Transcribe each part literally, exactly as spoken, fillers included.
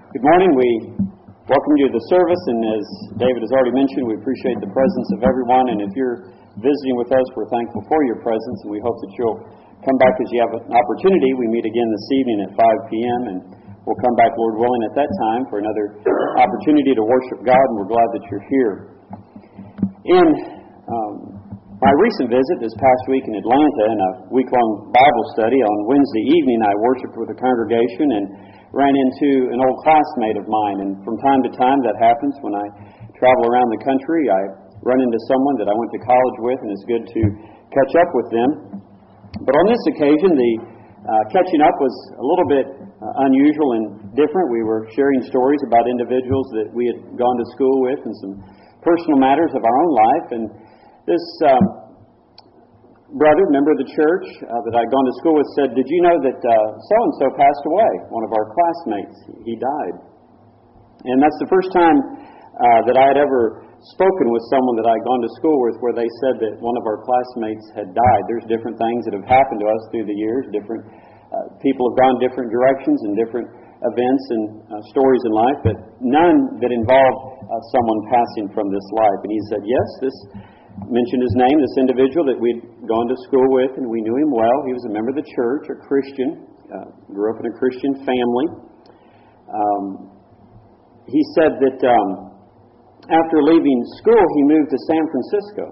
Good morning. We welcome you to the service, and as David has already mentioned, we appreciate the presence of everyone, and if you're visiting with us, we're thankful for your presence, and we hope that you'll come back as you have an opportunity. We meet again this evening at five p.m., and we'll come back, Lord willing, at that time for another opportunity to worship God, and we're glad that you're here. In um, my recent visit this past week in Atlanta, in a week-long Bible study, on Wednesday evening I worshiped with a congregation and ran into an old classmate of mine, and from time to time that happens when I travel around the country. I run into someone that I went to college with, and it's good to catch up with them. But on this occasion, the uh, catching up was a little bit uh, unusual and different. We were sharing stories about individuals that we had gone to school with and some personal matters of our own life, and this um, brother, member of the church uh, that I'd gone to school with, said, "Did you know that uh, so-and-so passed away? One of our classmates, he died." And that's the first time uh, that I had ever spoken with someone that I'd gone to school with where they said that one of our classmates had died. There's different things that have happened to us through the years. Different uh, people have gone different directions and different events and uh, stories in life, but none that involved uh, someone passing from this life. And he said, yes, this mentioned his name, this individual that we'd gone to school with, and we knew him well. He was a member of the church, a Christian, uh, grew up in a Christian family. Um, he said that um, after leaving school, he moved to San Francisco.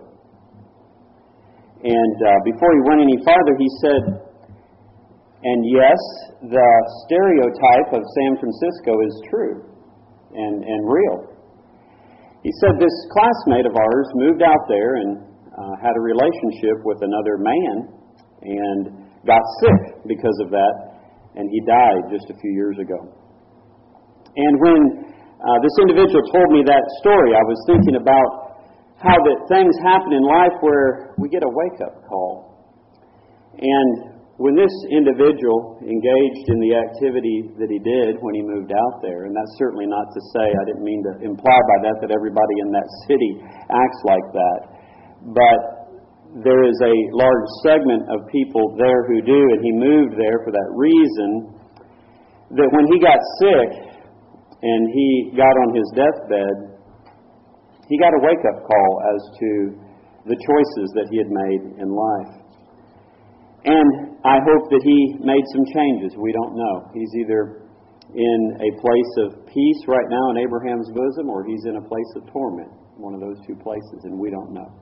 And uh, before he went any farther, he said, and yes, the stereotype of San Francisco is true and, and real. He said this classmate of ours moved out there and uh, had a relationship with another man and got sick because of that, and he died just a few years ago. And when uh, this individual told me that story, I was thinking about how that things happen in life where we get a wake-up call. And when this individual engaged in the activity that he did when he moved out there, and that's certainly not to say, I didn't mean to imply by that that everybody in that city acts like that, but there is a large segment of people there who do, and he moved there for that reason, that when he got sick and he got on his deathbed, he got a wake-up call as to the choices that he had made in life. And I hope that he made some changes. We don't know. He's either in a place of peace right now in Abraham's bosom, or he's in a place of torment, one of those two places, and we don't know.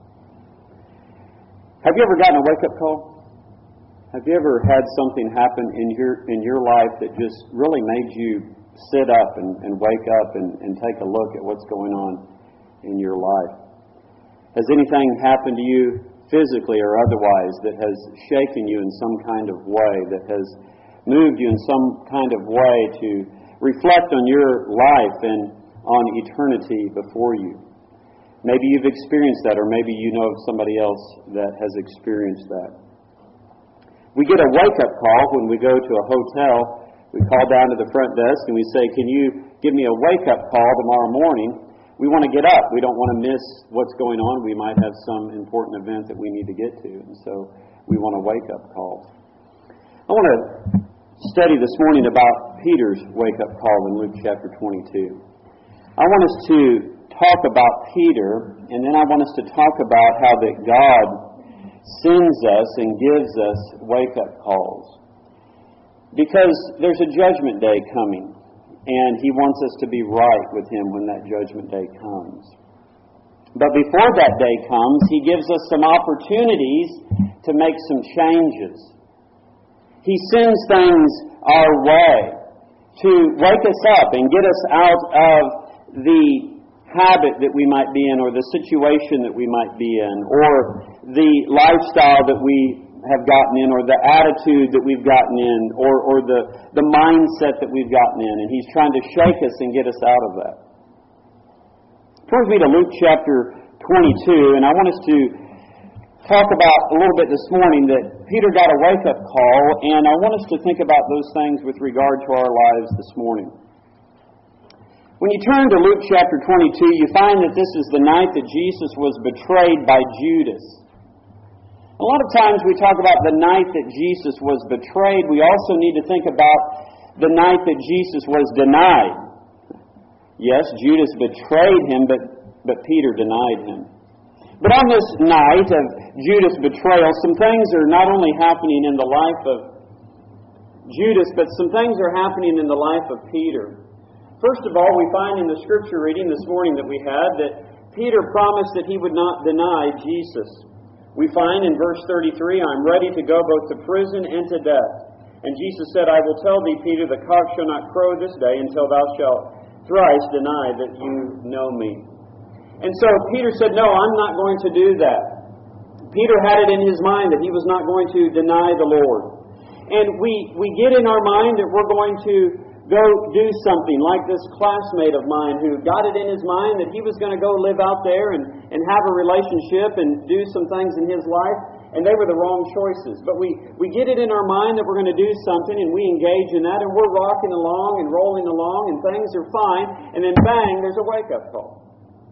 Have you ever gotten a wake-up call? Have you ever had something happen in your in your life that just really made you sit up and, and wake up and, and take a look at what's going on in your life? Has anything happened to you physically or otherwise that has shaken you in some kind of way, that has moved you in some kind of way to reflect on your life and on eternity before you? Maybe you've experienced that, or maybe you know of somebody else that has experienced that. We get a wake-up call when we go to a hotel. We call down to the front desk and we say, "Can you give me a wake-up call tomorrow morning?" We want to get up. We don't want to miss what's going on. We might have some important event that we need to get to, and so we want a wake-up call. I want to study this morning about Peter's wake-up call in Luke chapter twenty-two. I want us to talk about Peter, and then I want us to talk about how that God sends us and gives us wake-up calls. Because there's a judgment day coming, and He wants us to be right with Him when that judgment day comes. But before that day comes, He gives us some opportunities to make some changes. He sends things our way to wake us up and get us out of the habit that we might be in, or the situation that we might be in, or the lifestyle that we have gotten in, or the attitude that we've gotten in, or, or the, the mindset that we've gotten in. And He's trying to shake us and get us out of that. Turn with me to Luke chapter twenty-two, and I want us to talk about a little bit this morning that Peter got a wake-up call, and I want us to think about those things with regard to our lives this morning. When you turn to Luke chapter twenty-two, you find that this is the night that Jesus was betrayed by Judas. A lot of times we talk about the night that Jesus was betrayed. We also need to think about the night that Jesus was denied. Yes, Judas betrayed him, but, but Peter denied him. But on this night of Judas' betrayal, some things are not only happening in the life of Judas, but some things are happening in the life of Peter. First of all, we find in the scripture reading this morning that we had that Peter promised that he would not deny Jesus. We find in verse thirty-three, I'm ready to go both to prison and to death. And Jesus said, I will tell thee, Peter, the cock shall not crow this day until thou shalt thrice deny that you know me. And so Peter said, no, I'm not going to do that. Peter had it in his mind that he was not going to deny the Lord. And we, we get in our mind that we're going to go do something like this classmate of mine who got it in his mind that he was going to go live out there and, and have a relationship and do some things in his life, and they were the wrong choices. But we, we get it in our mind that we're going to do something, and we engage in that, and we're rocking along and rolling along, and things are fine, and then bang, there's a wake-up call.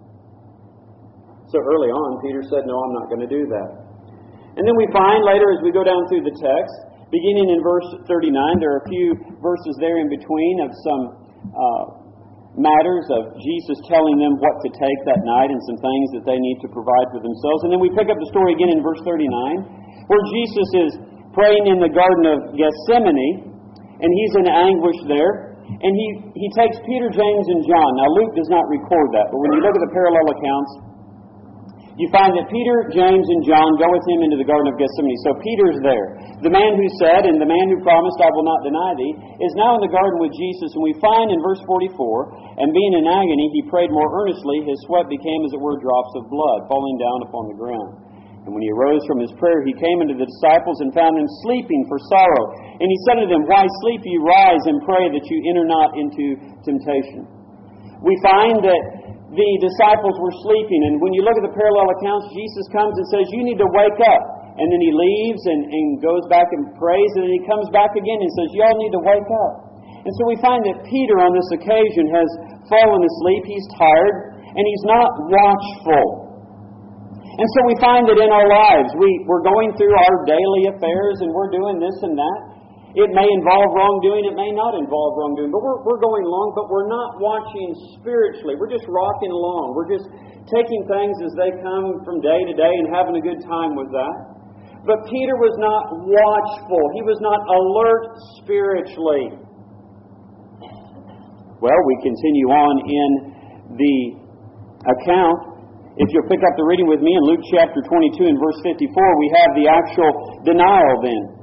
So early on, Peter said, no, I'm not going to do that. And then we find later as we go down through the text, beginning in verse thirty-nine, there are a few verses there in between of some uh, matters of Jesus telling them what to take that night and some things that they need to provide for themselves. And then we pick up the story again in verse thirty-nine, where Jesus is praying in the Garden of Gethsemane, and he's in anguish there. And he, he takes Peter, James, and John. Now Luke does not record that, but when you look at the parallel accounts, you find that Peter, James, and John go with him into the Garden of Gethsemane. So Peter's there. The man who said, and the man who promised, I will not deny thee, is now in the garden with Jesus. And we find in verse forty-four, and being in agony, he prayed more earnestly. His sweat became, as it were, drops of blood, falling down upon the ground. And when he arose from his prayer, he came unto the disciples and found them sleeping for sorrow. And he said to them, Why sleep ye? Rise and pray that you enter not into temptation. We find that the disciples were sleeping, and when you look at the parallel accounts, Jesus comes and says, you need to wake up. And then he leaves and, and goes back and prays, and then he comes back again and says, y'all need to wake up. And so we find that Peter on this occasion has fallen asleep, he's tired, and he's not watchful. And so we find that in our lives, we, we're going through our daily affairs, and we're doing this and that. It may involve wrongdoing, it may not involve wrongdoing, but we're, we're going along, but we're not watching spiritually. We're just rocking along. We're just taking things as they come from day to day and having a good time with that. But Peter was not watchful. He was not alert spiritually. Well, we continue on in the account. If you'll pick up the reading with me in Luke chapter twenty-two and verse fifty-four, we have the actual denial then.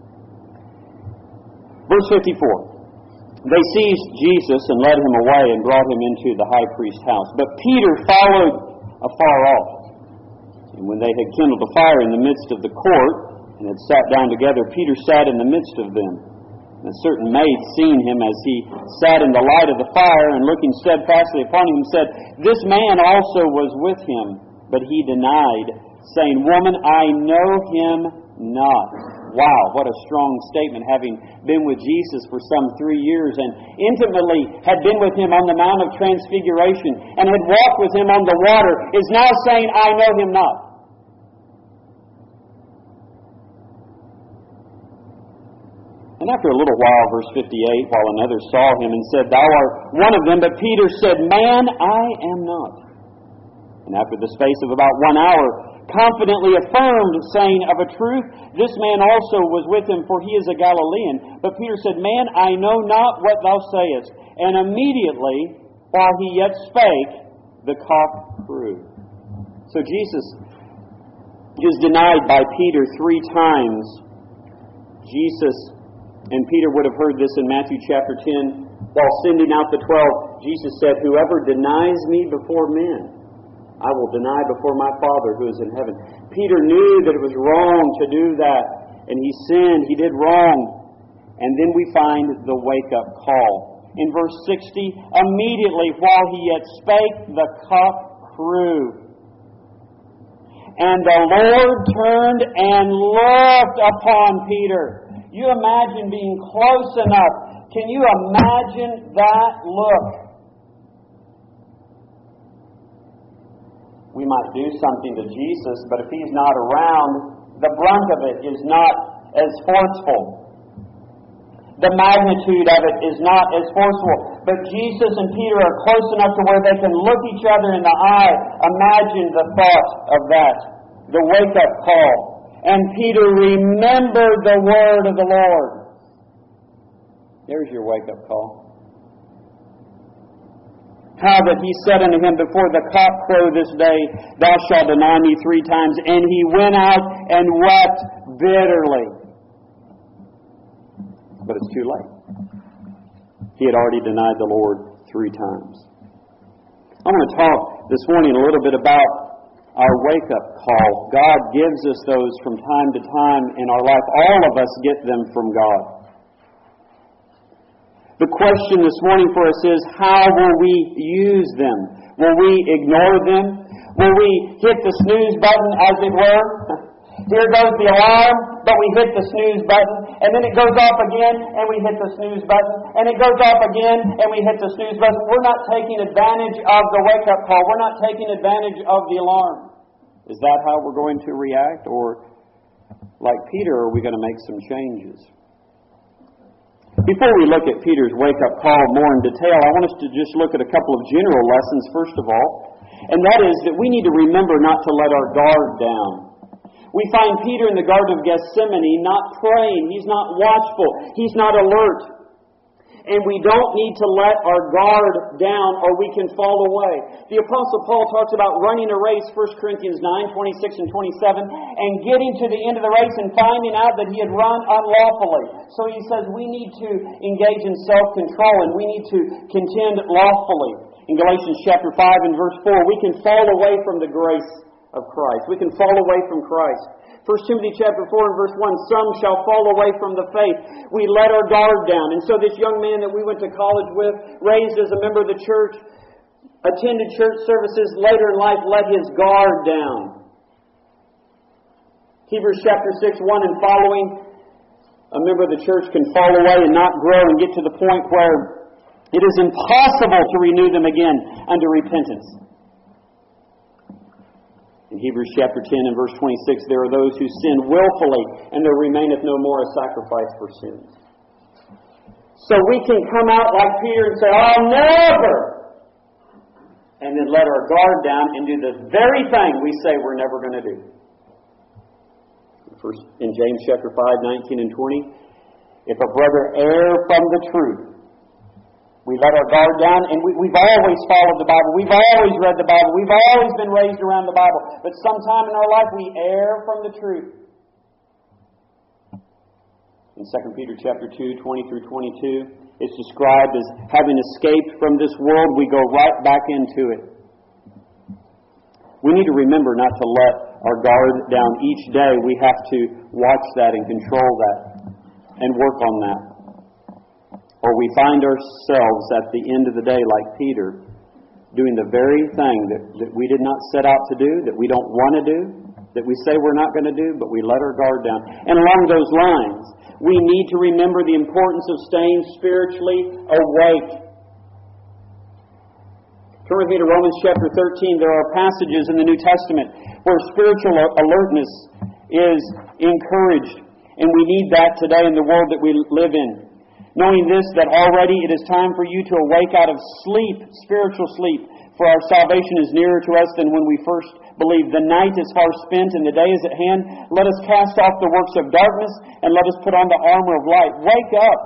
Verse fifty-four, they seized Jesus and led him away and brought him into the high priest's house. But Peter followed afar off. And when they had kindled a fire in the midst of the court and had sat down together, Peter sat in the midst of them. And a certain maid, seeing him as he sat in the light of the fire and looking steadfastly upon him, said, This man also was with him. But he denied, saying, Woman, I know him not. Wow, what a strong statement, having been with Jesus for some three years and intimately had been with him on the Mount of Transfiguration and had walked with him on the water, is now saying, I know him not. And after a little while, verse fifty-eight, while another saw him and said, Thou art one of them, but Peter said, Man, I am not. And after the space of about one hour, confidently affirmed, saying, Of a truth, this man also was with him, for he is a Galilean. But Peter said, Man, I know not what thou sayest. And immediately, while he yet spake, the cock crew. So Jesus is denied by Peter three times. Jesus and Peter would have heard this in Matthew chapter ten. While sending out the twelve, Jesus said, Whoever denies me before men, I will deny before my Father who is in heaven. Peter knew that it was wrong to do that, and he sinned, he did wrong. And then we find the wake-up call. In verse sixty, immediately while he yet spake, the cock crew. And the Lord turned and looked upon Peter. You imagine being close enough. Can you imagine that look? We might do something to Jesus, but if He's not around, the brunt of it is not as forceful. The magnitude of it is not as forceful. but Jesus and Peter are close enough to where they can look each other in the eye. Imagine the thought of that, the wake-up call. And Peter remembered the word of the Lord. There's your wake-up call. How that he said unto him, before the cock crow this day, thou shalt deny me three times. And he went out and wept bitterly. But it's too late. He had already denied the Lord three times. I want to talk this morning a little bit about our wake-up call. God gives us those from time to time in our life. All of us get them from God. The question this morning for us is, how will we use them? Will we ignore them? Will we hit the snooze button, as it were? Here goes the alarm, but we hit the snooze button, and then it goes off again, and we hit the snooze button, and it goes off again, and we hit the snooze button. We're not taking advantage of the wake-up call. We're not taking advantage of the alarm. Is that how we're going to react? Or, like Peter, are we going to make some changes? Before we look at Peter's wake-up call more in detail, I want us to just look at a couple of general lessons, first of all. And that is that we need to remember not to let our guard down. We find Peter in the Garden of Gethsemane not praying. He's not watchful. He's not alert. And we don't need to let our guard down or we can fall away. The Apostle Paul talks about running a race, First Corinthians nine, twenty-six and twenty-seven, and getting to the end of the race and finding out that he had run unlawfully. So he says we need to engage in self-control and we need to contend lawfully. In Galatians chapter five and verse four, we can fall away from the grace of Christ. We can fall away from Christ. First Timothy chapter four and verse one, some shall fall away from the faith. We let our guard down. And so this young man that we went to college with, raised as a member of the church, attended church services, later in life let his guard down. Hebrews chapter six, one and following, a member of the church can fall away and not grow and get to the point where it is impossible to renew them again unto repentance. In Hebrews chapter ten and verse twenty-six, there are those who sin willfully, and there remaineth no more a sacrifice for sins. So we can come out like Peter and say, I'll never! And then let our guard down and do the very thing we say we're never going to do. First, in James chapter five, nineteen and twenty, if a brother err from the truth, we let our guard down, and we, we've always followed the Bible. We've always read the Bible. We've always been raised around the Bible. But sometime in our life, we err from the truth. In Second Peter chapter two, twenty through twenty-two, it's described as having escaped from this world, we go right back into it. We need to remember not to let our guard down each day. We have to watch that and control that and work on that. Or we find ourselves at the end of the day, like Peter, doing the very thing that, that we did not set out to do, that we don't want to do, that we say we're not going to do, but we let our guard down. And along those lines, we need to remember the importance of staying spiritually awake. Turn with me to Romans chapter thirteen. There are passages in the New Testament where spiritual alertness is encouraged. And we need that today in the world that we live in. Knowing this, that already it is time for you to awake out of sleep, spiritual sleep, for our salvation is nearer to us than when we first believed. The night is far spent and the day is at hand. Let us cast off the works of darkness and let us put on the armor of light. Wake up.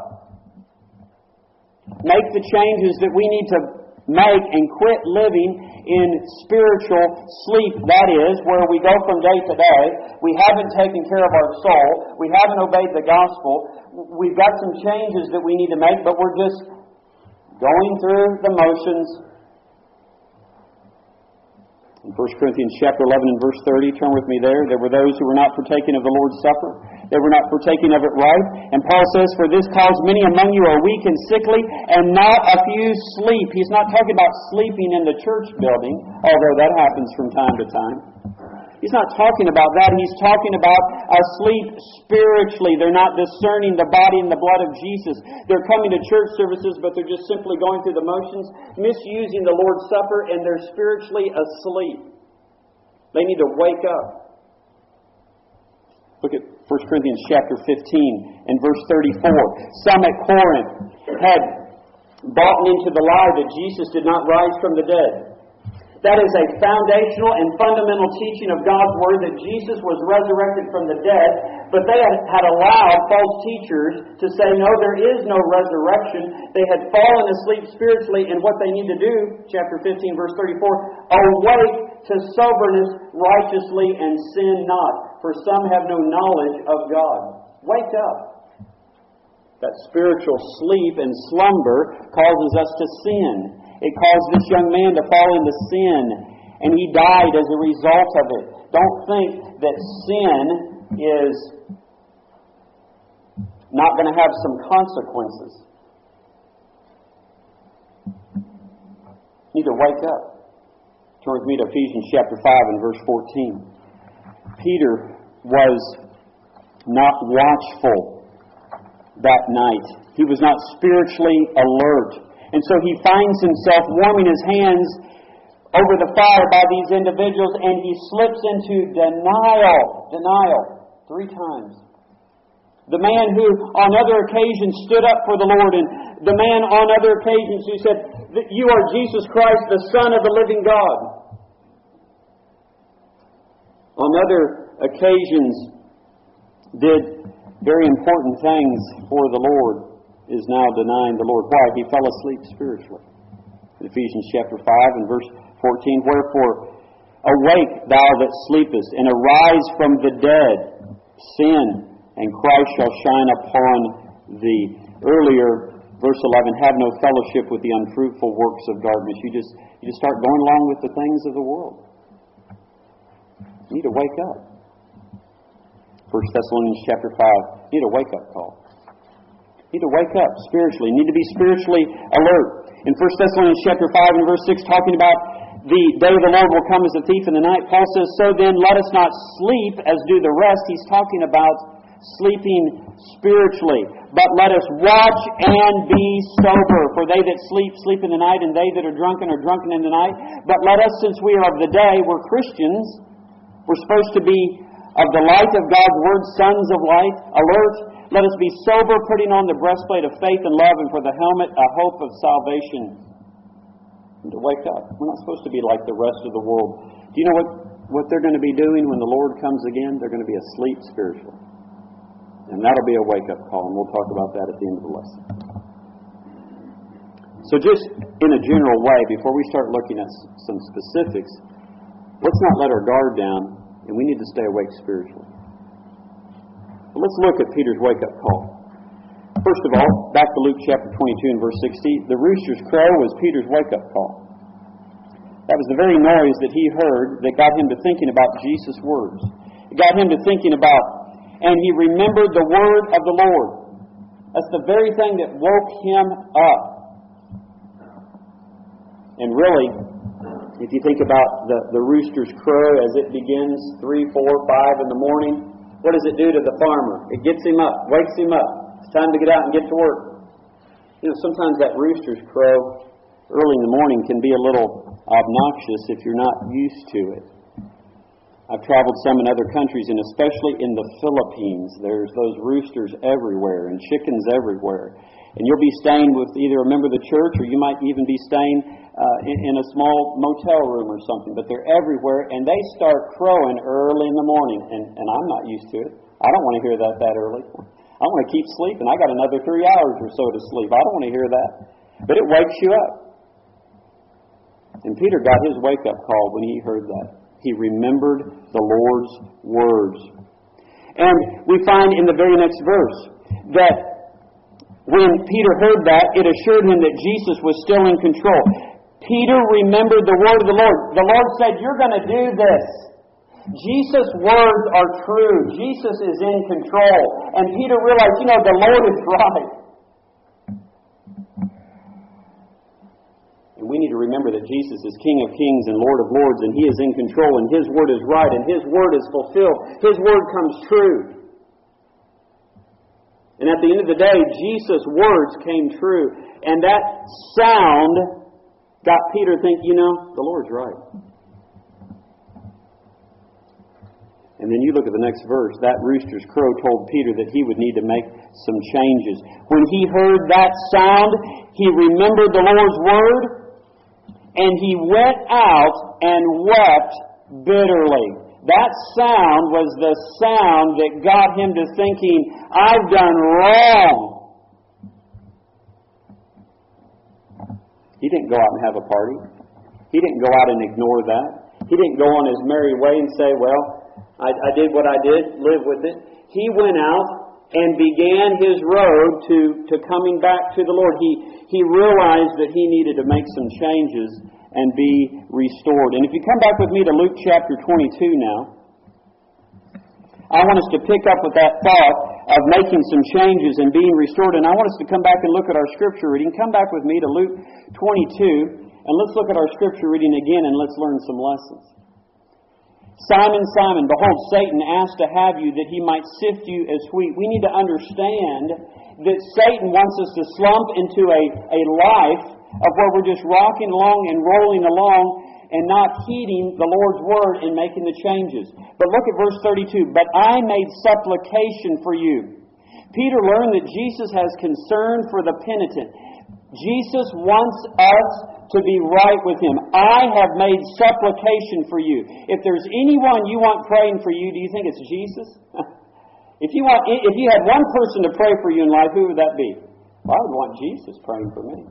Make the changes that we need to make and quit living in spiritual sleep. That is, where we go from day to day. We haven't taken care of our soul. We haven't obeyed the gospel. We've got some changes that we need to make, but we're just going through the motions. In First Corinthians chapter eleven and verse thirty, turn with me there. There were those who were not partaking of the Lord's Supper. They were not partaking of it right. And Paul says, for this cause many among you are weak and sickly, and not a few sleep. He's not talking about sleeping in the church building, although that happens from time to time. He's not talking about that. He's talking about asleep spiritually. They're not discerning the body and the blood of Jesus. They're coming to church services, but they're just simply going through the motions, misusing the Lord's Supper, and they're spiritually asleep. They need to wake up. Look at First Corinthians chapter fifteen and verse thirty-four. Some at Corinth had bought into the lie that Jesus did not rise from the dead. That is a foundational and fundamental teaching of God's Word, that Jesus was resurrected from the dead, but they had, had allowed false teachers to say, no, there is no resurrection. They had fallen asleep spiritually, and what they need to do, chapter fifteen, verse thirty-four, awake to soberness righteously and sin not, for some have no knowledge of God. Wake up. That spiritual sleep and slumber causes us to sin. It caused this young man to fall into sin, and he died as a result of it. Don't think that sin is not going to have some consequences. You need to wake up. Turn with me to Ephesians chapter five and verse fourteen. Peter was not watchful that night. He was not spiritually alert. And so he finds himself warming his hands over the fire by these individuals, and he slips into denial. Denial. Three times. The man who on other occasions stood up for the Lord, and the man on other occasions who said, "You are Jesus Christ, the Son of the living God." On other occasions did very important things for the Lord, is now denying the Lord. Why? He fell asleep spiritually. In Ephesians chapter five and verse fourteen, "Wherefore, awake thou that sleepest, and arise from the dead. Sin, and Christ shall shine upon thee." Earlier, verse eleven, "Have no fellowship with the unfruitful works of darkness." You just, you just start going along with the things of the world. You need to wake up. First Thessalonians chapter five, you need a wake-up call. You need to wake up spiritually. You need to be spiritually alert. In First Thessalonians chapter five and verse six, talking about the day of the Lord will come as a thief in the night, Paul says, "So then let us not sleep as do the rest." He's talking about sleeping spiritually. "But let us watch and be sober. For they that sleep, sleep in the night, and they that are drunken are drunken in the night. But let us, since we are of the day," we're Christians, we're supposed to be of the light of God's Word, sons of light, alert. "Let us be sober, putting on the breastplate of faith and love, and for the helmet a hope of salvation." And to wake up. We're not supposed to be like the rest of the world. Do you know what, what they're going to be doing when the Lord comes again? They're going to be asleep spiritually. And that'll be a wake-up call, and we'll talk about that at the end of the lesson. So just in a general way, before we start looking at some specifics, let's not let our guard down, and we need to stay awake spiritually. But let's look at Peter's wake-up call. First of all, back to Luke chapter twenty-two and verse sixty, the rooster's crow was Peter's wake-up call. That was the very noise that he heard that got him to thinking about Jesus' words. It got him to thinking about, and he remembered the word of the Lord. That's the very thing that woke him up. And really, if you think about the, the rooster's crow as it begins three, four, five in the morning, what does it do to the farmer? It gets him up, wakes him up. It's time to get out and get to work. You know, sometimes that rooster's crow early in the morning can be a little obnoxious if you're not used to it. I've traveled some in other countries, and especially in the Philippines, there's those roosters everywhere and chickens everywhere. And you'll be staying with either a member of the church, or you might even be staying uh, in, in a small motel room or something. But they're everywhere, and they start crowing early in the morning. And, and I'm not used to it. I don't want to hear that that early. I want to keep sleeping. I got another three hours or so to sleep. I don't want to hear that. But it wakes you up. And Peter got his wake-up call when he heard that. He remembered the Lord's words. And we find in the very next verse that when Peter heard that, it assured him that Jesus was still in control. Peter remembered the word of the Lord. The Lord said, "You're going to do this." Jesus' words are true. Jesus is in control. And Peter realized, you know, the Lord is right. And we need to remember that Jesus is King of kings and Lord of lords, and He is in control, and His word is right, and His word is fulfilled. His word comes true. And at the end of the day, Jesus' words came true. And that sound got Peter thinking, you know, the Lord's right. And then you look at the next verse. That rooster's crow told Peter that he would need to make some changes. When he heard that sound, he remembered the Lord's word, and he went out and wept bitterly. That sound was the sound that got him to thinking, I've done wrong. He didn't go out and have a party. He didn't go out and ignore that. He didn't go on his merry way and say, well, I, I did what I did, live with it. He went out and began his road to, to coming back to the Lord. He, he realized that he needed to make some changes and be restored. And if you come back with me to Luke chapter twenty-two now, I want us to pick up with that thought of making some changes and being restored. And I want us to come back and look at our scripture reading. Come back with me to Luke twenty-two, and let's look at our scripture reading again, and let's learn some lessons. Simon, Simon, behold, Satan asked to have you that he might sift you as wheat. We need to understand that Satan wants us to slump into a, a life of where we're just rocking along and rolling along and not heeding the Lord's word and making the changes. But look at verse thirty-two. But I made supplication for you. Peter learned that Jesus has concern for the penitent. Jesus wants us to be right with Him. I have made supplication for you. If there's anyone you want praying for you, do you think it's Jesus? if you want, if you had one person to pray for you in life, who would that be? Well, I would want Jesus praying for me.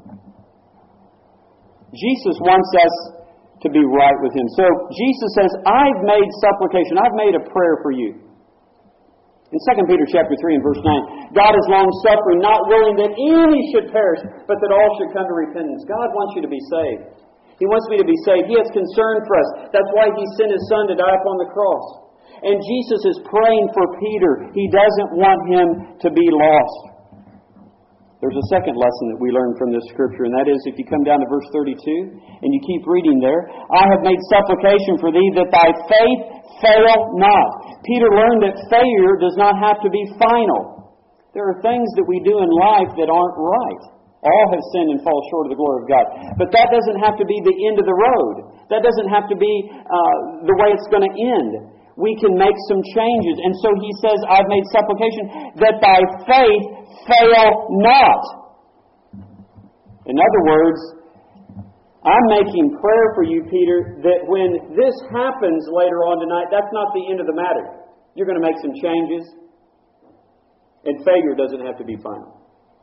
Jesus wants us to be right with Him. So Jesus says, I've made supplication. I've made a prayer for you. In Second Peter chapter three and verse nine, God is long-suffering, not willing that any should perish, but that all should come to repentance. God wants you to be saved. He wants me to be saved. He has concern for us. That's why He sent His Son to die upon the cross. And Jesus is praying for Peter. He doesn't want him to be lost. There's a second lesson that we learn from this scripture, and that is if you come down to verse thirty-two, and you keep reading there, I have made supplication for thee that thy faith fail not. Peter learned that failure does not have to be final. There are things that we do in life that aren't right. All have sinned and fall short of the glory of God. But that doesn't have to be the end of the road. That doesn't have to be uh, the way it's going to end. We can make some changes. And so he says, I've made supplication that thy faith fail not. In other words, I'm making prayer for you, Peter, that when this happens later on tonight, that's not the end of the matter. You're going to make some changes, and failure doesn't have to be final.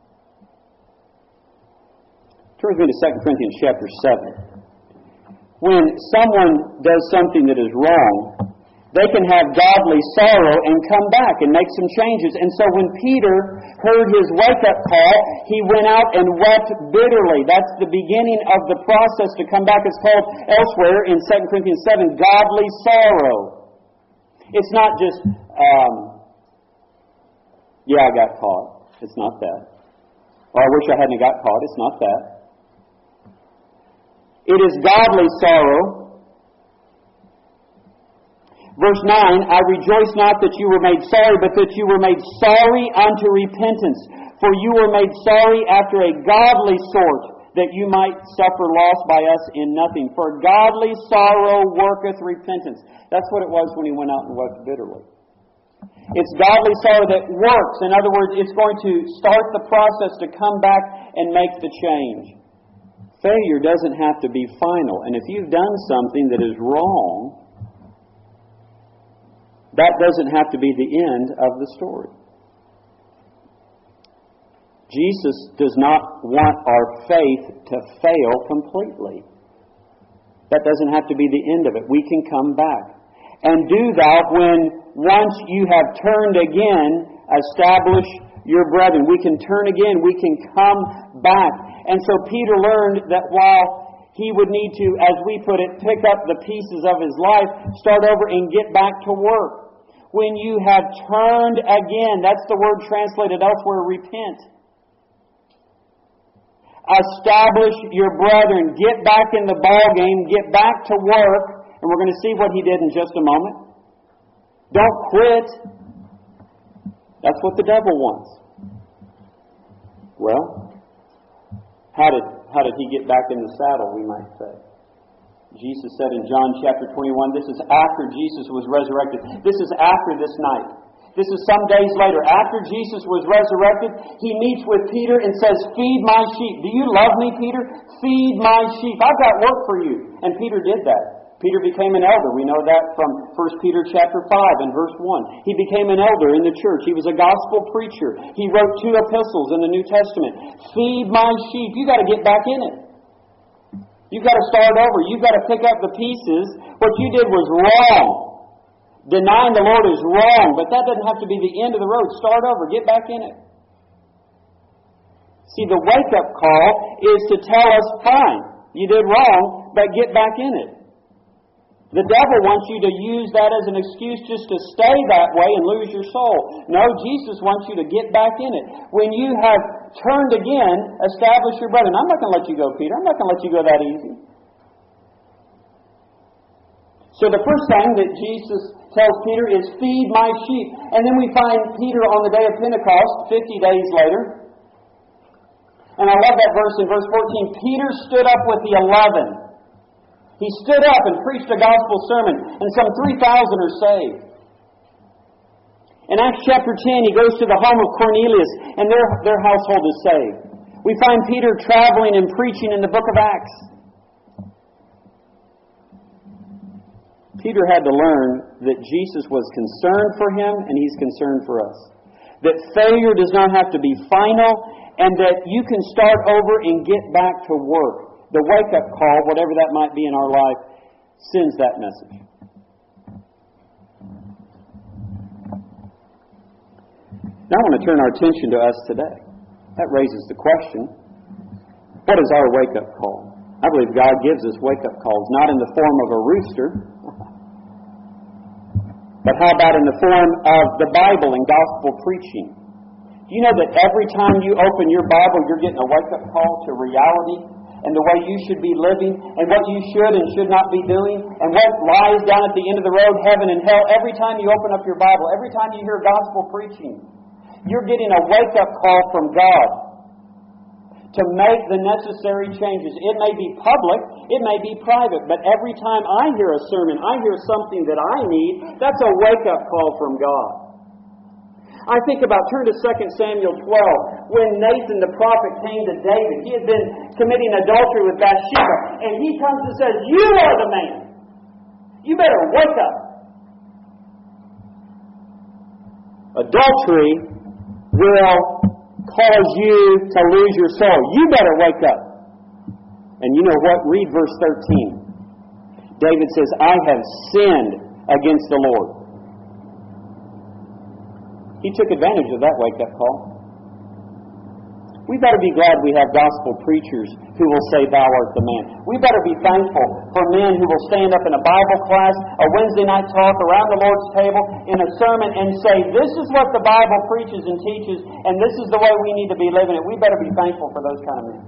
Turn with me to Second Corinthians chapter seven. When someone does something that is wrong, they can have godly sorrow and come back and make some changes. And so when Peter heard his wake-up call, he went out and wept bitterly. That's the beginning of the process to come back. It's called elsewhere in Second Corinthians seven, godly sorrow. It's not just, um, yeah, I got caught. It's not that. Or I wish I hadn't got caught. It's not that. It is godly sorrow. Verse nine, I rejoice not that you were made sorry, but that you were made sorry unto repentance. For you were made sorry after a godly sort, that you might suffer loss by us in nothing. For godly sorrow worketh repentance. That's what it was when he went out and wept bitterly. It's godly sorrow that works. In other words, it's going to start the process to come back and make the change. Failure doesn't have to be final. And if you've done something that is wrong, that doesn't have to be the end of the story. Jesus does not want our faith to fail completely. That doesn't have to be the end of it. We can come back. And do that when once you have turned again, establish your brethren. We can turn again. We can come back. And so Peter learned that while he would need to, as we put it, pick up the pieces of his life, start over and get back to work. When you have turned again, that's the word translated elsewhere, repent. Establish your brethren. Get back in the ball game. Get back to work. And we're going to see what he did in just a moment. Don't quit. That's what the devil wants. Well, how did, how did he get back in the saddle, we might say? Jesus said in John chapter twenty-one, this is after Jesus was resurrected. This is after this night. This is some days later. After Jesus was resurrected, He meets with Peter and says, feed my sheep. Do you love me, Peter? Feed my sheep. I've got work for you. And Peter did that. Peter became an elder. We know that from First Peter chapter five and verse one. He became an elder in the church. He was a gospel preacher. He wrote two epistles in the New Testament. Feed my sheep. You've got to get back in it. You've got to start over. You've got to pick up the pieces. What you did was wrong. Denying the Lord is wrong, but that doesn't have to be the end of the road. Start over. Get back in it. See, the wake-up call is to tell us, fine, you did wrong, but get back in it. The devil wants you to use that as an excuse just to stay that way and lose your soul. No, Jesus wants you to get back in it. When you have turned again, establish your brethren. I'm not going to let you go, Peter. I'm not going to let you go that easy. So the first thing that Jesus tells Peter is, feed my sheep. And then we find Peter on the day of Pentecost, fifty days later. And I love that verse in verse fourteen. Peter stood up with the eleven. He stood up and preached a gospel sermon, and some three thousand are saved. In Acts chapter ten, he goes to the home of Cornelius, and their, their household is saved. We find Peter traveling and preaching in the book of Acts. Peter had to learn that Jesus was concerned for him, and He's concerned for us. That failure does not have to be final, and that you can start over and get back to work. The wake-up call, whatever that might be in our life, sends that message. Now I want to turn our attention to us today. That raises the question, what is our wake-up call? I believe God gives us wake-up calls, not in the form of a rooster, but how about in the form of the Bible and gospel preaching? Do you know that every time you open your Bible, you're getting a wake-up call to reality and the way you should be living and what you should and should not be doing and what lies down at the end of the road, heaven and hell? Every time you open up your Bible, every time you hear gospel preaching, you're getting a wake-up call from God to make the necessary changes. It may be public, it may be private, but every time I hear a sermon, I hear something that I need, that's a wake-up call from God. I think about, turn to Second Samuel twelve, when Nathan the prophet came to David. He had been committing adultery with Bathsheba, and he comes and says, you are the man. You better wake up. Adultery will cause you to lose your soul. You better wake up. And you know what? Read verse thirteen. David says, I have sinned against the Lord. He took advantage of that wake-up call. We better be glad we have gospel preachers who will say, thou art the man. We better be thankful for men who will stand up in a Bible class, a Wednesday night talk, around the Lord's table, in a sermon, and say, this is what the Bible preaches and teaches, and this is the way we need to be living it. We better be thankful for those kind of men.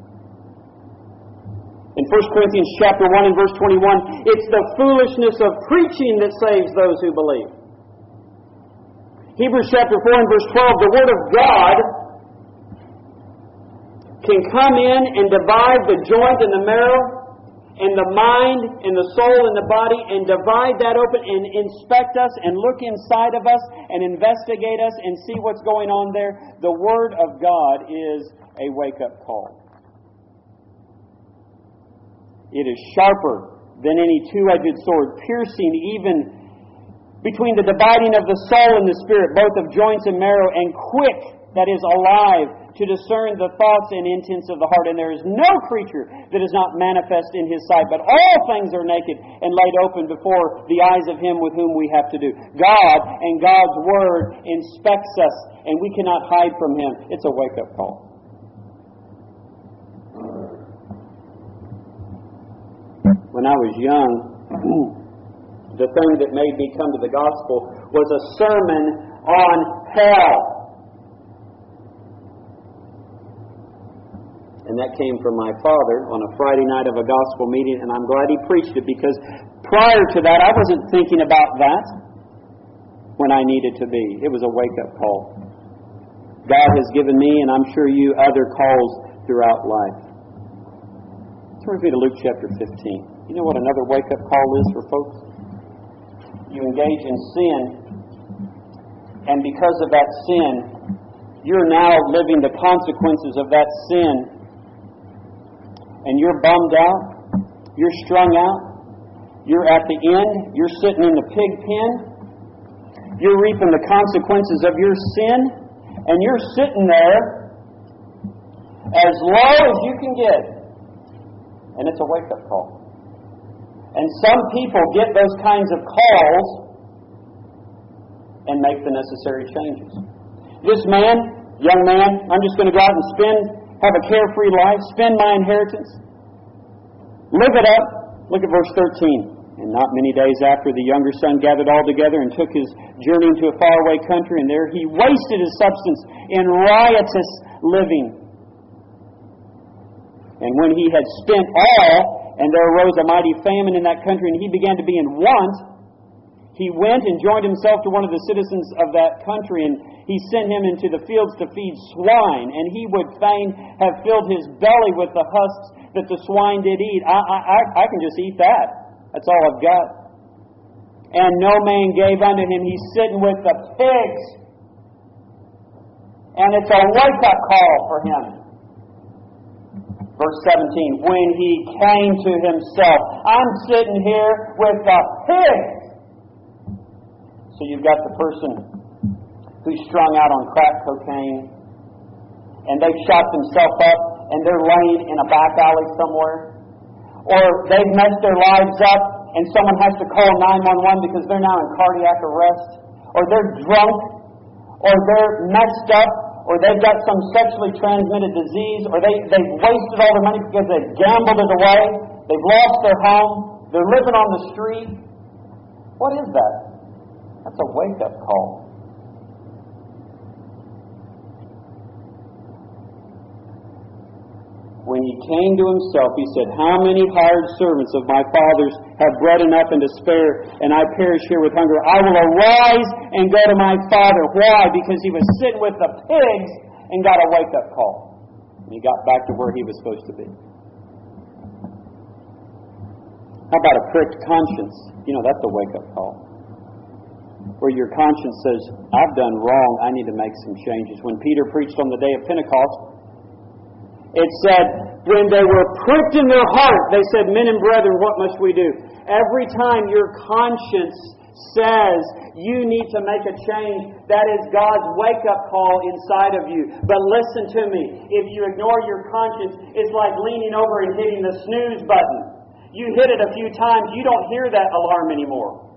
In First Corinthians chapter one and verse twenty-one, it's the foolishness of preaching that saves those who believe. Hebrews chapter four and verse twelve, the Word of God can come in and divide the joint and the marrow and the mind and the soul and the body and divide that open and inspect us and look inside of us and investigate us and see what's going on there. The Word of God is a wake-up call. It is sharper than any two-edged sword, piercing even between the dividing of the soul and the spirit, both of joints and marrow, and quick, that is alive, to discern the thoughts and intents of the heart. And there is no creature that is not manifest in His sight, but all things are naked and laid open before the eyes of Him with whom we have to do. God and God's Word inspects us, and we cannot hide from Him. It's a wake-up call. When I was young, the thing that made me come to the gospel was a sermon on hell. And that came from my father on a Friday night of a gospel meeting, and I'm glad he preached it, because prior to that, I wasn't thinking about that when I needed to be. It was a wake-up call. God has given me, and I'm sure you, other calls throughout life. Turn with me to Luke chapter fifteen. You know what another wake-up call is for folks? You engage in sin, and because of that sin, you're now living the consequences of that sin, and you're bummed out, you're strung out, you're at the end, you're sitting in the pig pen, you're reaping the consequences of your sin, and you're sitting there as low as you can get. And it's a wake-up call. And some people get those kinds of calls and make the necessary changes. This man, young man, I'm just going to go out and spend, have a carefree life, spend my inheritance, live it up. Look at verse thirteen. And not many days after, the younger son gathered all together and took his journey into a faraway country, and there he wasted his substance in riotous living. And when he had spent all, and there arose a mighty famine in that country, and he began to be in want, he went and joined himself to one of the citizens of that country, and he sent him into the fields to feed swine, and he would fain have filled his belly with the husks that the swine did eat. I, I, I can just eat that. That's all I've got. And no man gave unto him. He's sitting with the pigs. And it's a wake-up call for him. Verse seventeen, when he came to himself, I'm sitting here with the pigs. So you've got the person who's strung out on crack cocaine, and they've shot themselves up, and they're laying in a back alley somewhere. Or they've messed their lives up, and someone has to call nine one one because they're now in cardiac arrest. Or they're drunk, or they're messed up, or they've got some sexually transmitted disease, or they, they've wasted all their money because they've gambled it away, they've lost their home, they're living on the street. What is that? That's a wake-up call. When he came to himself, he said, how many hired servants of my father's have bread enough and to spare, and I perish here with hunger? I will arise and go to my father. Why? Because he was sitting with the pigs and got a wake-up call. And he got back to where he was supposed to be. How about a pricked conscience? You know, that's a wake-up call. Where your conscience says, I've done wrong, I need to make some changes. When Peter preached on the day of Pentecost, it said, when they were pricked in their heart, they said, men and brethren, what must we do? Every time your conscience says you need to make a change, that is God's wake-up call inside of you. But listen to me. If you ignore your conscience, it's like leaning over and hitting the snooze button. You hit it a few times, you don't hear that alarm anymore.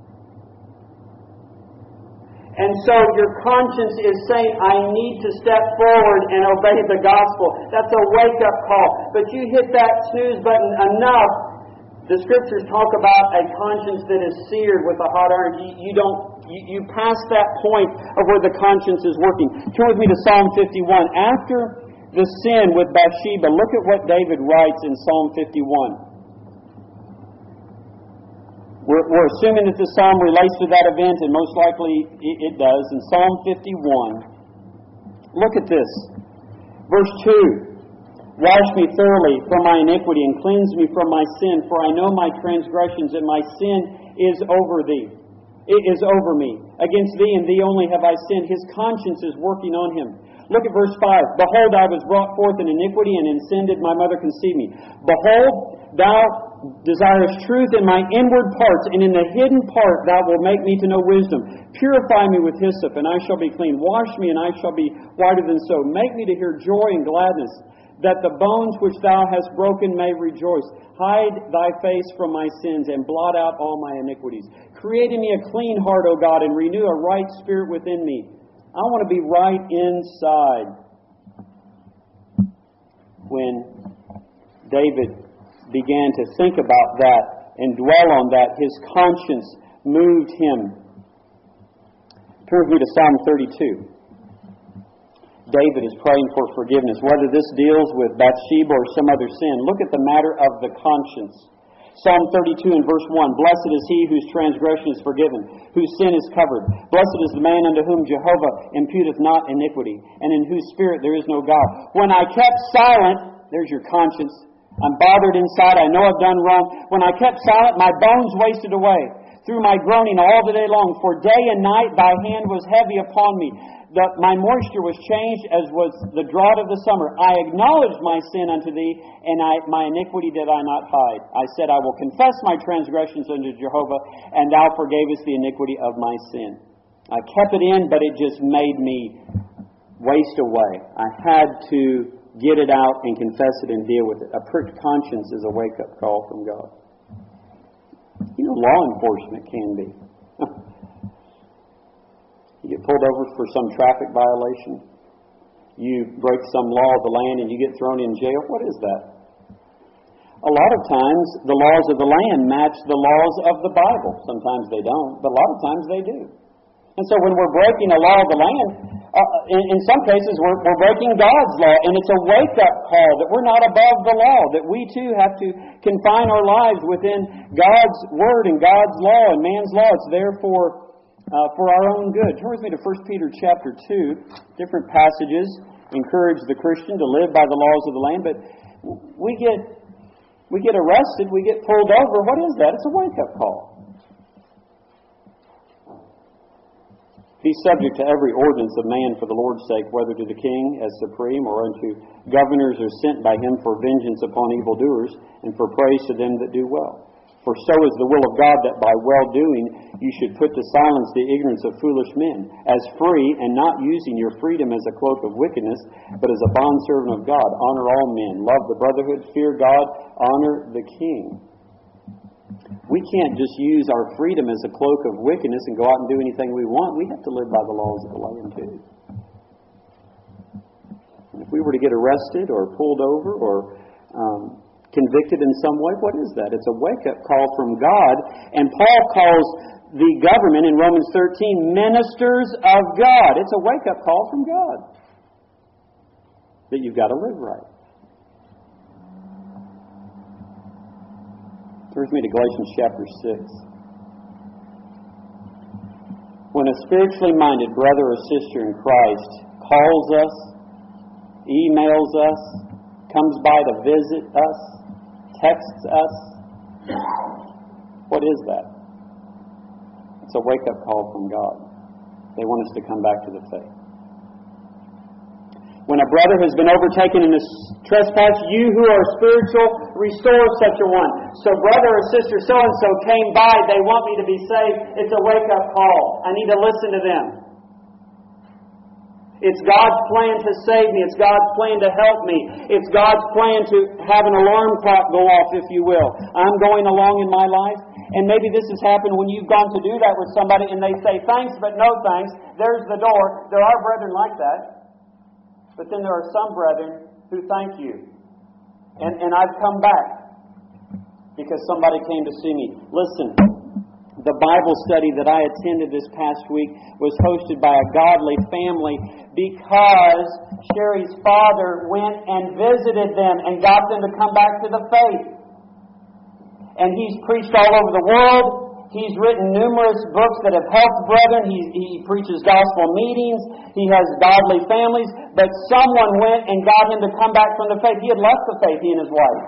And so your conscience is saying, I need to step forward and obey the gospel. That's a wake-up call. But you hit that snooze button enough. The Scriptures talk about a conscience that is seared with a hot iron. You, you don't. You, you pass that point of where the conscience is working. Turn with me to Psalm fifty-one. After the sin with Bathsheba, look at what David writes in Psalm fifty-one. We're, we're assuming that the psalm relates to that event, and most likely it, it does. In Psalm fifty-one, look at this. Verse two, wash me thoroughly from my iniquity and cleanse me from my sin, for I know my transgressions, and my sin is over thee. It is over me. Against thee and thee only have I sinned. His conscience is working on him. Look at verse five. Behold, I was brought forth in iniquity, and in sin did my mother conceive me. Behold, thou desirest truth in my inward parts, and in the hidden part thou wilt make me to know wisdom. Purify me with hyssop, and I shall be clean. Wash me, and I shall be whiter than snow. Make me to hear joy and gladness, that the bones which thou hast broken may rejoice. Hide thy face from my sins, and blot out all my iniquities. Create in me a clean heart, O God, and renew a right spirit within me. I want to be right inside. When David began to think about that and dwell on that, his conscience moved him. Turn with me to Psalm thirty-two. David is praying for forgiveness. Whether this deals with Bathsheba or some other sin, look at the matter of the conscience. Psalm thirty-two and verse one, blessed is he whose transgression is forgiven, whose sin is covered. Blessed is the man unto whom Jehovah imputeth not iniquity, and in whose spirit there is no guile. When I kept silent, there's your conscience, I'm bothered inside. I know I've done wrong. When I kept silent, my bones wasted away through my groaning all the day long. For day and night thy hand was heavy upon me. The, my moisture was changed as was the drought of the summer. I acknowledged my sin unto thee, and I, my iniquity did I not hide. I said, I will confess my transgressions unto Jehovah, and thou forgavest the iniquity of my sin. I kept it in, but it just made me waste away. I had to get it out and confess it and deal with it. A pricked conscience is a wake-up call from God. You know, law enforcement can be. You get pulled over for some traffic violation. You break some law of the land and you get thrown in jail. What is that? A lot of times the laws of the land match the laws of the Bible. Sometimes they don't, but a lot of times they do. And so when we're breaking a law of the land, uh, in, in some cases we're, we're breaking God's law, and it's a wake-up call that we're not above the law, that we too have to confine our lives within God's Word and God's law and man's law. It's there for, uh, for our own good. Turn with me to First Peter chapter two. Different passages encourage the Christian to live by the laws of the land, but we get, we get arrested, we get pulled over. What is that? It's a wake-up call. Be subject to every ordinance of man for the Lord's sake, whether to the king as supreme, or unto governors or sent by him for vengeance upon evildoers, and for praise to them that do well. For so is the will of God, that by well-doing you should put to silence the ignorance of foolish men, as free, and not using your freedom as a cloak of wickedness, but as a bondservant of God. Honor all men, love the brotherhood, fear God, honor the king. We can't just use our freedom as a cloak of wickedness and go out and do anything we want. We have to live by the laws of the land too. And if we were to get arrested or pulled over or um, convicted in some way, what is that? It's a wake-up call from God. And Paul calls the government in Romans thirteen ministers of God. It's a wake-up call from God that you've got to live right. Turn with me to Galatians chapter six. When a spiritually minded brother or sister in Christ calls us, emails us, comes by to visit us, texts us, what is that? It's a wake-up call from God. They want us to come back to the faith. When a brother has been overtaken in his trespass, you who are spiritual, restore such a one. So brother or sister so-and-so came by, they want me to be saved. It's a wake-up call. I need to listen to them. It's God's plan to save me. It's God's plan to help me. It's God's plan to have an alarm clock go off, if you will. I'm going along in my life, and maybe this has happened when you've gone to do that with somebody and they say, thanks, but no thanks. There's the door. There are brethren like that. But then there are some brethren who thank you. And, and I've come back because somebody came to see me. Listen, the Bible study that I attended this past week was hosted by a godly family because Sherry's father went and visited them and got them to come back to the faith. And he's preached all over the world. He's written numerous books that have helped brethren. He, he preaches gospel meetings. He has godly families. But someone went and got him to come back from the faith. He had left the faith, he and his wife.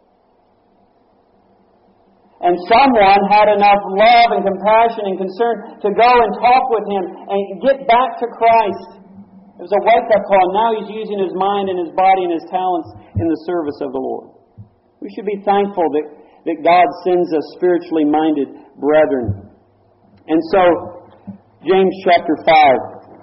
And someone had enough love and compassion and concern to go and talk with him and get back to Christ. It was a wake-up call. Now he's using his mind and his body and his talents in the service of the Lord. We should be thankful that, that God sends us spiritually minded brethren. And so, James chapter five,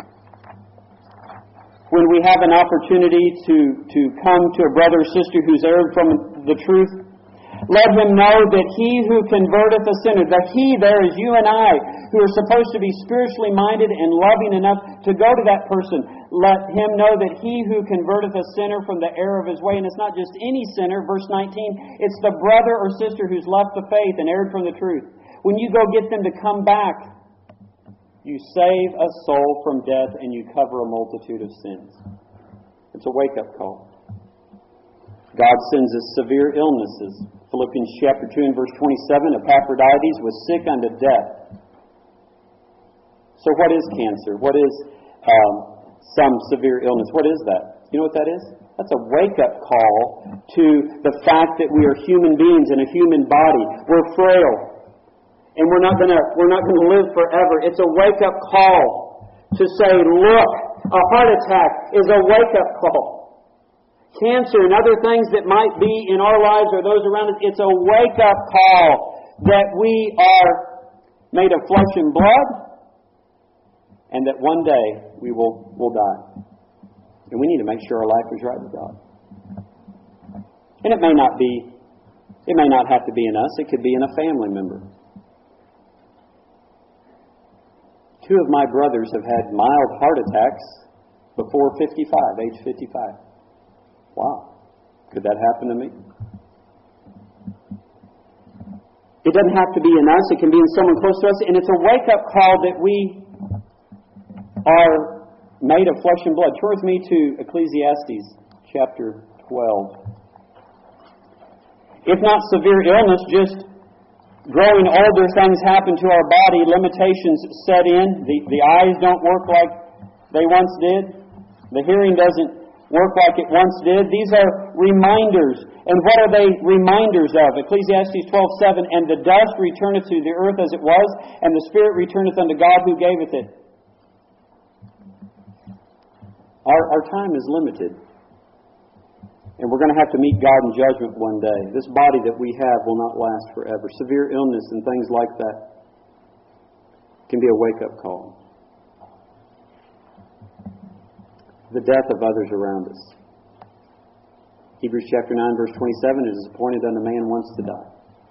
when we have an opportunity to, to come to a brother or sister who's erred from the truth, let him know that he who converteth a sinner, the he there is you and I, who are supposed to be spiritually minded and loving enough to go to that person. Let him know that he who converteth a sinner from the error of his way, and it's not just any sinner, verse nineteen, it's the brother or sister who's left the faith and erred from the truth. When you go get them to come back, you save a soul from death and you cover a multitude of sins. It's a wake-up call. God sends us severe illnesses. Philippians chapter two and verse twenty-seven, Epaphroditus was sick unto death. So what is cancer? What is um, some severe illness? What is that? You know what that is? That's a wake-up call to the fact that we are human beings in a human body. We're frail. And we're not gonna we're not gonna live forever. It's a wake-up call to say, look, a heart attack is a wake-up call. Cancer and other things that might be in our lives or those around us, it's a wake-up call that we are made of flesh and blood, and that one day we will, will die. And we need to make sure our life is right with God. And it may not be, it may not have to be in us, it could be in a family member. Two of my brothers have had mild heart attacks before fifty-five, age fifty-five. Wow. Could that happen to me? It doesn't have to be in us. It can be in someone close to us. And it's a wake-up call that we are made of flesh and blood. Turn with me to Ecclesiastes chapter twelve. If not severe illness, just growing older, things happen to our body. Limitations set in. The, the eyes don't work like they once did. The hearing doesn't work like it once did. These are reminders. And what are they reminders of? Ecclesiastes twelve seven, and the dust returneth to the earth as it was, and the spirit returneth unto God who gaveth it. Our, our time is limited. And we're going to have to meet God in judgment one day. This body that we have will not last forever. Severe illness and things like that can be a wake-up call. The death of others around us. Hebrews chapter nine, verse twenty-seven, it is appointed unto man once to die.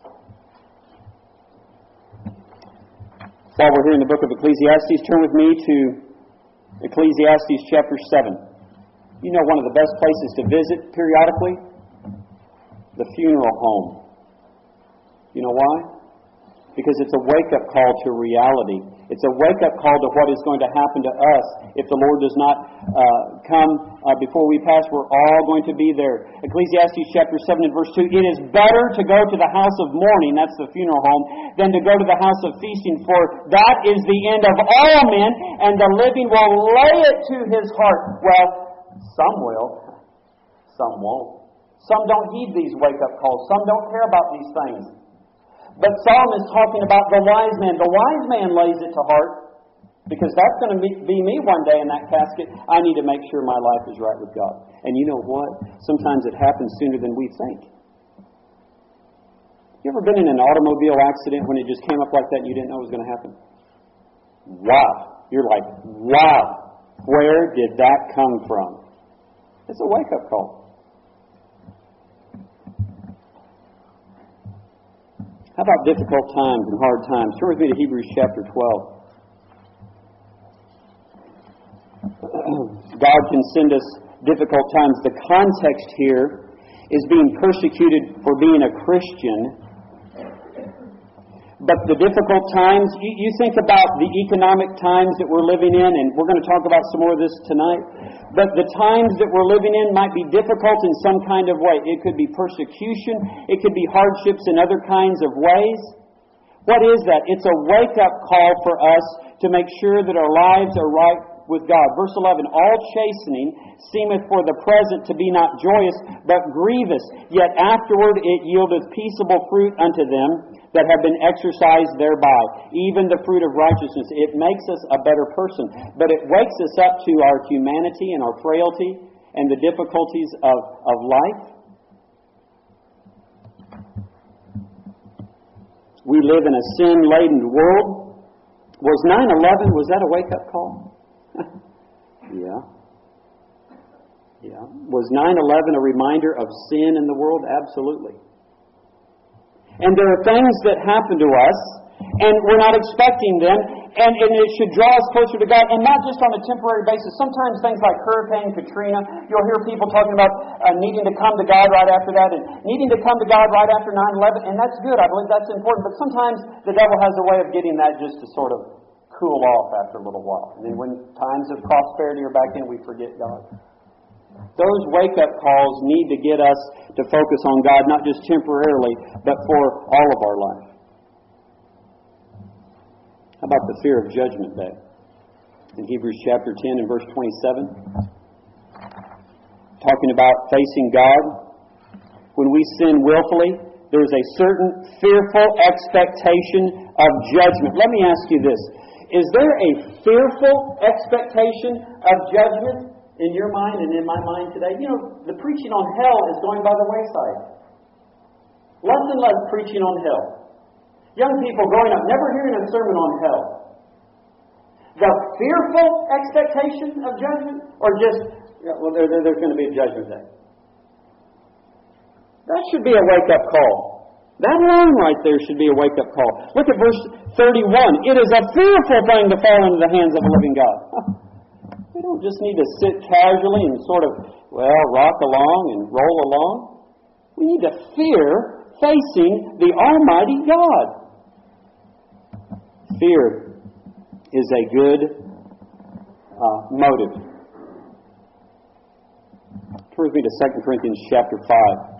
While we're here in the book of Ecclesiastes, turn with me to Ecclesiastes chapter seven. You know one of the best places to visit periodically? The funeral home. You know why? Because it's a wake-up call to reality. It's a wake-up call to what is going to happen to us. If the Lord does not uh, come uh, before we pass, we're all going to be there. Ecclesiastes chapter seven and verse two, it is better to go to the house of mourning, that's the funeral home, than to go to the house of feasting, for that is the end of all men, and the living will lay it to his heart. Well, some will, some won't. Some don't heed these wake-up calls. Some don't care about these things. But Solomon is talking about the wise man. The wise man lays it to heart, because that's going to be me one day in that casket. I need to make sure my life is right with God. And you know what? Sometimes it happens sooner than we think. You ever been in an automobile accident when it just came up like that and you didn't know it was going to happen? Wow. You're like, wow. Where did that come from? It's a wake-up call. How about difficult times and hard times? Turn with me to Hebrews chapter twelve. God can send us difficult times. The context here is being persecuted for being a Christian. But the difficult times, you, you think about the economic times that we're living in, and we're going to talk about some more of this tonight. But the times that we're living in might be difficult in some kind of way. It could be persecution. It could be hardships in other kinds of ways. What is that? It's a wake-up call for us to make sure that our lives are right with God. Verse eleven, all chastening seemeth for the present to be not joyous, but grievous. Yet afterward it yieldeth peaceable fruit unto them that have been exercised thereby, even the fruit of righteousness. It makes us a better person, but it wakes us up to our humanity and our frailty and the difficulties of, of life. We live in a sin-laden world. Was nine eleven, was that a wake-up call? Yeah. Yeah. Was nine eleven a reminder of sin in the world? Absolutely. And there are things that happen to us, and we're not expecting them, and, and it should draw us closer to God, and not just on a temporary basis. Sometimes things like Hurricane Katrina, you'll hear people talking about uh, needing to come to God right after that, and needing to come to God right after nine eleven, and that's good. I believe that's important. But sometimes the devil has a way of getting that just to sort of cool off after a little while. And then when times of prosperity are back in, we forget God. Those wake-up calls need to get us to focus on God, not just temporarily, but for all of our life. How about the fear of judgment day? In Hebrews chapter ten and verse twenty-seven. talking about facing God. When we sin willfully, there's a certain fearful expectation of judgment. Let me ask you this. Is there a fearful expectation of judgment in your mind and in my mind today? You know, the preaching on hell is going by the wayside. Less and less preaching on hell. Young people growing up never hearing a sermon on hell. The fearful expectation of judgment, or just, well, there, there, there's going to be a judgment day. That should be a wake-up call. That line right there should be a wake-up call. Look at verse thirty-one. It is a fearful thing to fall into the hands of a living God. We don't just need to sit casually and sort of, well, rock along and roll along. We need to fear facing the Almighty God. Fear is a good uh, motive. Turn with me to Second Corinthians chapter five.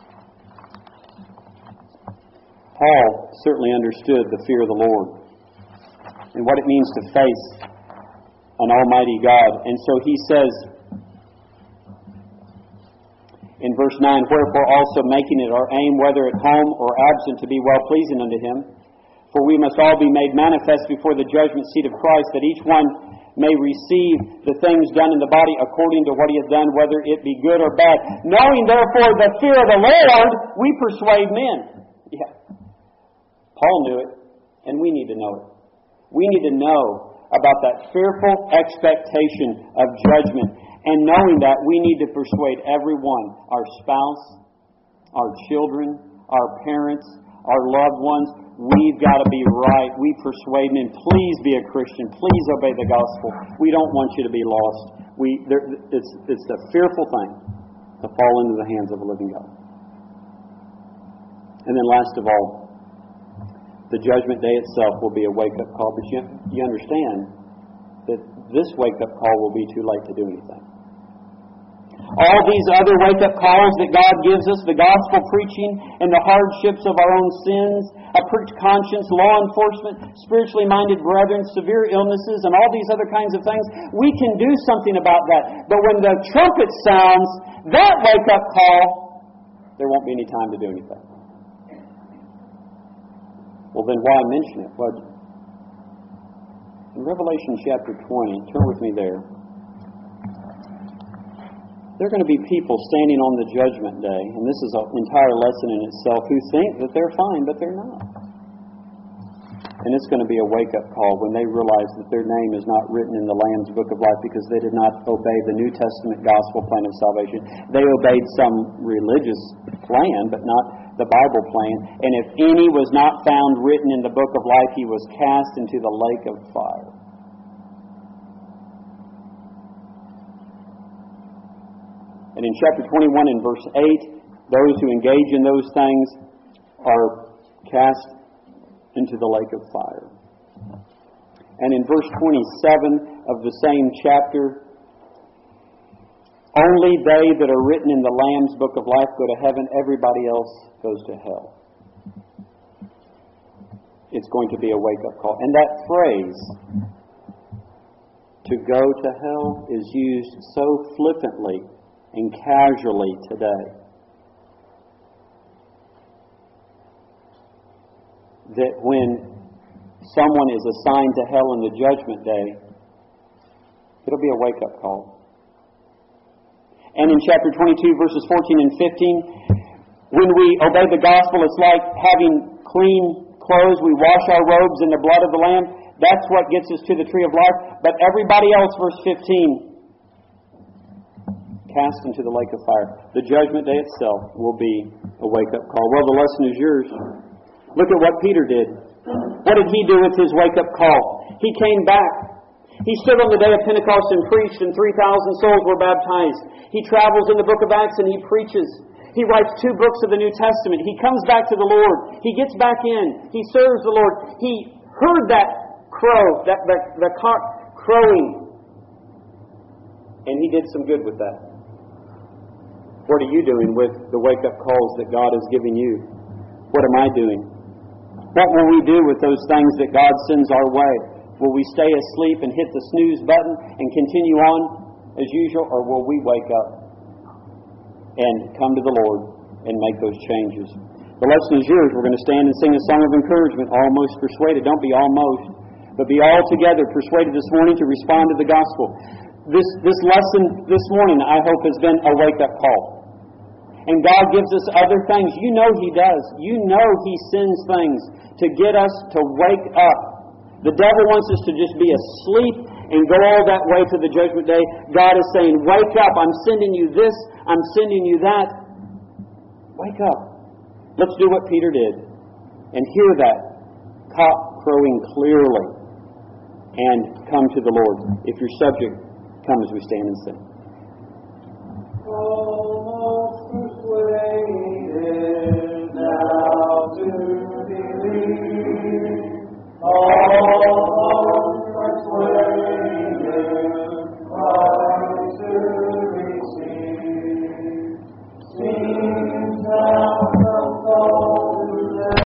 Paul certainly understood the fear of the Lord and what it means to face an almighty God. And so he says in verse nine, wherefore also making it our aim, whether at home or absent, to be well-pleasing unto Him. For we must all be made manifest before the judgment seat of Christ, that each one may receive the things done in the body according to what he hath done, whether it be good or bad. Knowing therefore the fear of the Lord, we persuade men. Yeah. Paul knew it, and we need to know it. We need to know about that fearful expectation of judgment. And knowing that, we need to persuade everyone, our spouse, our children, our parents, our loved ones. We've got to be right. We persuade them, please be a Christian. Please obey the gospel. We don't want you to be lost. We, there, it's, it's a fearful thing to fall into the hands of a living God. And then last of all, the judgment day itself will be a wake-up call. But you, you understand that this wake-up call will be too late to do anything. All these other wake-up calls that God gives us, the gospel preaching and the hardships of our own sins, a pricked conscience, law enforcement, spiritually minded brethren, severe illnesses, and all these other kinds of things, we can do something about that. But when the trumpet sounds, that wake-up call, there won't be any time to do anything. Well, then why mention it? Well, in Revelation chapter twenty, turn with me there. There are going to be people standing on the judgment day, and this is an entire lesson in itself, who think that they're fine, but they're not. And it's going to be a wake-up call when they realize that their name is not written in the Lamb's Book of Life because they did not obey the New Testament gospel plan of salvation. They obeyed some religious plan, but not the Bible plan. And if any was not found written in the Book of Life, he was cast into the lake of fire. And in chapter twenty-one and verse eight, those who engage in those things are cast into the lake of fire. And in verse twenty-seven of the same chapter, only they that are written in the Lamb's Book of Life go to heaven. Everybody else goes to hell. It's going to be a wake-up call. And that phrase, to go to hell, is used so flippantly and casually today that when someone is assigned to hell in the judgment day, it'll be a wake-up call. And in chapter twenty-two, verses fourteen and fifteen, when we obey the gospel, it's like having clean clothes. We wash our robes in the blood of the Lamb. That's what gets us to the tree of life. But everybody else, verse fifteen, cast into the lake of fire. The judgment day itself will be a wake-up call. Well, the lesson is yours. Look at what Peter did. What did he do with his wake-up call? He came back. He stood on the day of Pentecost and preached, and three thousand souls were baptized. He travels in the book of Acts and he preaches. He writes two books of the New Testament. He comes back to the Lord. He gets back in. He serves the Lord. He heard that crow, that the, the cock crowing, and he did some good with that. What are you doing with the wake-up calls that God has given you? What am I doing? What will we do with those things that God sends our way? Will we stay asleep and hit the snooze button and continue on as usual, or will we wake up and come to the Lord and make those changes. The lesson is yours. We're going to stand and sing a song of encouragement, Almost Persuaded. Don't be almost, but be altogether persuaded this morning to respond to the gospel. This, this lesson this morning, I hope, has been a wake-up call. And God gives us other things. You know He does. You know He sends things to get us to wake up. The devil wants us to just be asleep and go all that way to the judgment day. God is saying, wake up. I'm sending you this. I'm sending you that. Wake up. Let's do what Peter did and hear that cock crowing clearly and come to the Lord. If you're subject, come as we stand and sing. Oh.